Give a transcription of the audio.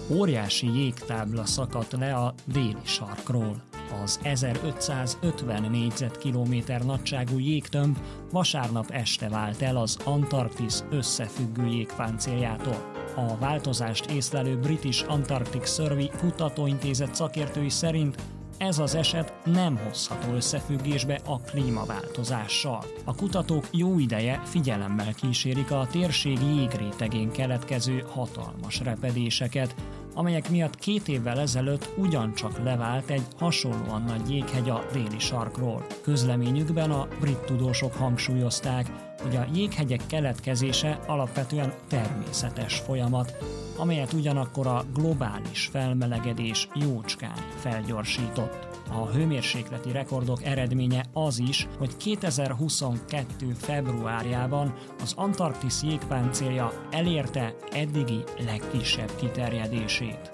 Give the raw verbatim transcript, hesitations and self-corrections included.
Óriási jégtábla szakadt le a déli sarkról. Az ezerötszázötven négyzetkilométer nagyságú jégtömb vasárnap este vált el az Antarktisz összefüggő jégpáncéljától. A változást észlelő British Antarctic Survey kutatóintézet szakértői szerint ez az eset nem hozható összefüggésbe a klímaváltozással. A kutatók jó ideje figyelemmel kísérik a térség jégrétegén keletkező hatalmas repedéseket, amelyek miatt két évvel ezelőtt ugyancsak levált egy hasonlóan nagy jéghegy a déli sarkról. Közleményükben a brit tudósok hangsúlyozták, hogy a jéghegyek keletkezése alapvetően természetes folyamat, amelyet ugyanakkor a globális felmelegedés jócskán felgyorsított. A hőmérsékleti rekordok eredménye az is, hogy kétezer-huszonkettő februárjában az Antarktisz jégpáncélja elérte eddigi legkisebb kiterjedését.